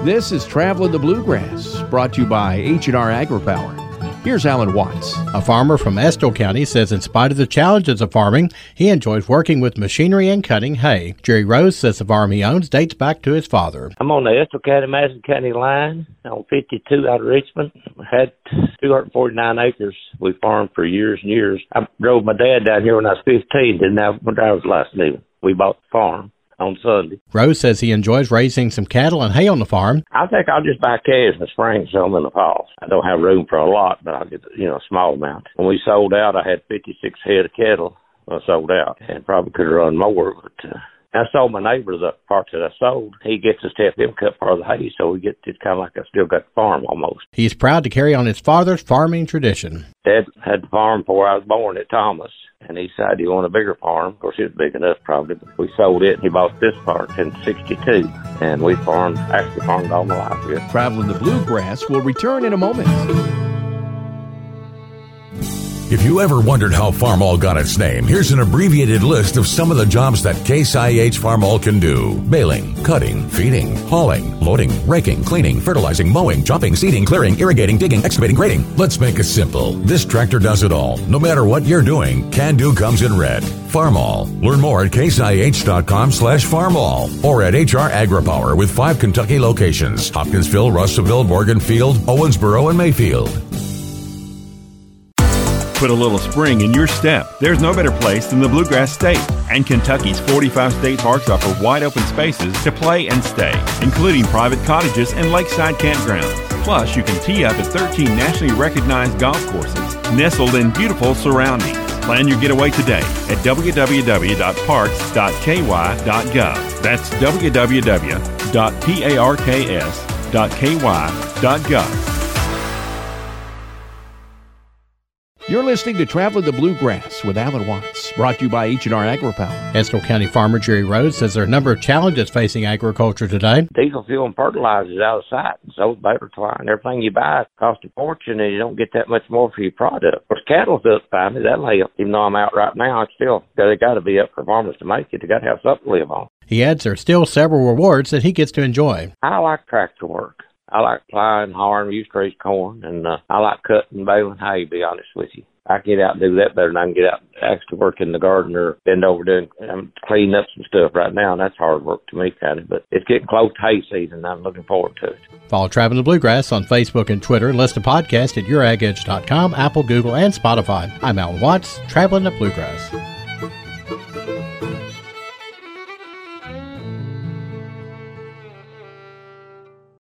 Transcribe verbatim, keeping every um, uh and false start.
This is Traveling the Bluegrass, brought to you by H and R AgriPower. Here's Alan Watts. A farmer from Estill County says in spite of the challenges of farming, he enjoys working with machinery and cutting hay. Jerry Rose says the farm he owns dates back to his father. I'm on the Estill County, Madison County line on fifty-two out of Richmond. I had two hundred forty-nine acres. We farmed for years and years. I drove my dad down here when I was fifteen, didn't have my driver's license even. We bought the farm on Sunday. Rose says he enjoys raising some cattle and hay on the farm. I think I'll just buy calves in the spring and sell them in the fall. I don't have room for a lot, but I'll get, you know, a small amount. When we sold out, I had fifty-six head of cattle when I sold out, and probably could have run more, but uh, I sold my neighbor the parts that I sold. He gets us to help him cut part of the hay, so we get it's kind of like I still got the farm almost. He's proud to carry on his father's farming tradition. Dad had the farm before I was born at Thomas, and he decided he wanted a bigger farm. Of course, it was big enough probably, but we sold it, and he bought this part in sixty-two, and we farmed, actually farmed all my life here. Traveling the Bluegrass will return in a moment. If you ever wondered how Farmall got its name, here's an abbreviated list of some of the jobs that Case I H Farmall can do. Baling, cutting, feeding, hauling, loading, raking, cleaning, fertilizing, mowing, chopping, seeding, clearing, irrigating, digging, excavating, grading. Let's make it simple. This tractor does it all. No matter what you're doing, Can Do comes in red. Farmall. Learn more at caseih.com slash farmall or at H R AgriPower with five Kentucky locations: Hopkinsville, Russellville, Morganfield, Owensboro, and Mayfield. Put a little spring in your step. There's no better place than the Bluegrass State. And Kentucky's forty-five state parks offer wide open spaces to play and stay, including private cottages and lakeside campgrounds. Plus, you can tee up at thirteen nationally recognized golf courses, nestled in beautiful surroundings. Plan your getaway today at w w w dot parks dot k y dot gov. That's w w w dot parks dot k y dot gov. You're listening to Traveling the Bluegrass with Alan Watts, brought to you by H and R AgriPower. Estill County farmer Jerry Rose says there are a number of challenges facing agriculture today. Diesel fuel and fertilizer is out of sight, and so is baler twine. Everything you buy costs a fortune, and you don't get that much more for your product. Of course, cattle's up fine. That'll help. Even though I'm out right now, it's still, they got to be up for farmers to make it. They got to have something to live on. He adds there are still several rewards that he gets to enjoy. I like tractor work. I like plowing, hauling, we used to raise corn, and uh, I like cutting and baling hay, to be honest with you. I can get out and do that better than I can get out and actually work in the garden or bend over doing, I'm cleaning up some stuff right now, and that's hard work to me, kind of, but it's getting close to hay season, and I'm looking forward to it. Follow Traveling the Bluegrass on Facebook and Twitter, and listen to podcasts at your ag edge dot com, Apple, Google, and Spotify. I'm Alan Watts, Traveling the Bluegrass.